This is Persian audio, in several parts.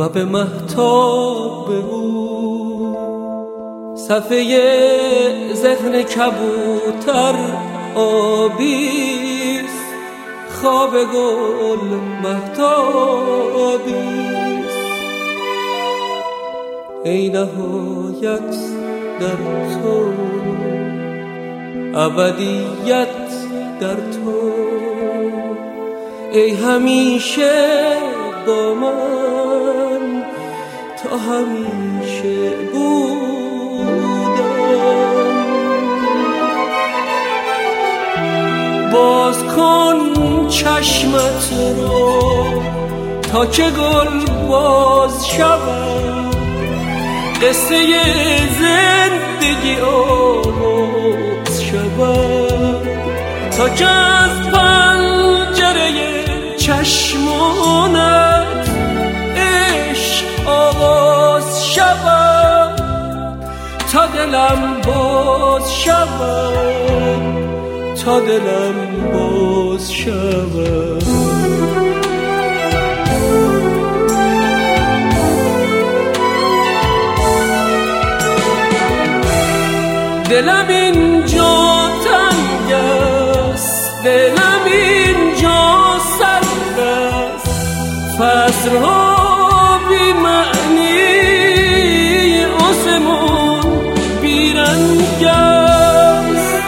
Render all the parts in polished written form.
لب مهتاب او صفحه ذهن کبوتر آبیست، خواب گل مهتابیست. ای نهایت در تو، ابدیت در تو، ای همیشه با من تا همیشه بودم. باز کن چشمت رو تا که گل باز شود، قصه زندگی آغاز شود، تا که از پنجره چشمانت عشق آغاز شود، تا دلم باز شود، تا دلم باز شود. دلم اینجا تنگ است، دلم اینجا سرد است، فصلها بی معنی، آسمون بی رنگ است.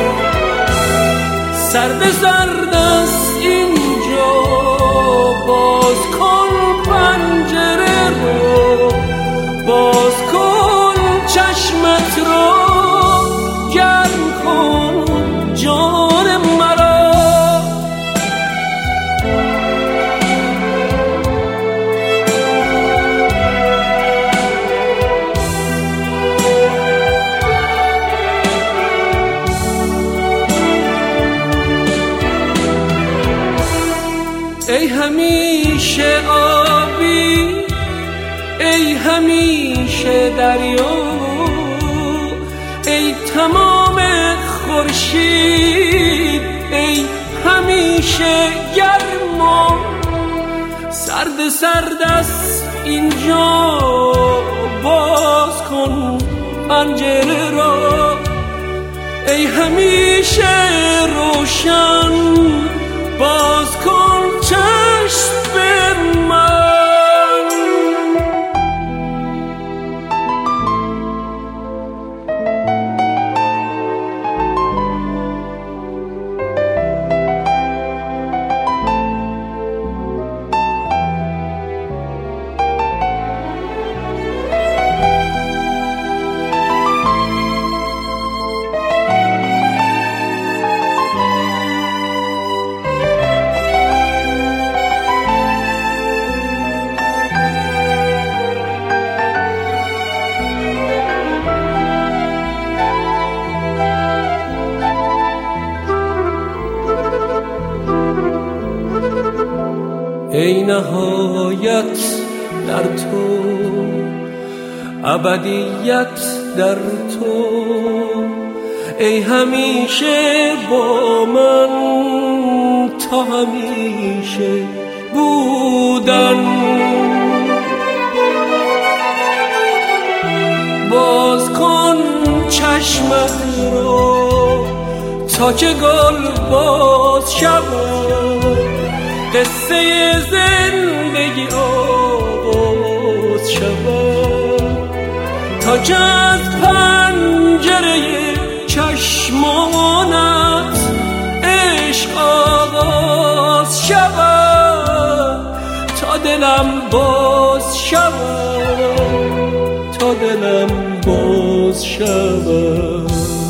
سرد سرد است اینجا، باز کن پنجره رو، باز کن چشمت رو، گرم کن جان مرا. ای همیشه آبی، ای همیشه دریا، ای تمام خورشید، ای همیشه گرما. سرد سرد است اینجا، باز کن پنجره را، ای همیشه روشن، باز کن چشم به من. ای نهایت در تو، ابدیت در تو، ای همیشه با من تا همیشه بودن. باز کن چشمت رو تا که گل باز شود، قصه زندگی آغاز شود، تا که از پنجره چشمانت عشق آغاز شود، تا دلم باز شود، تا دلم باز شود.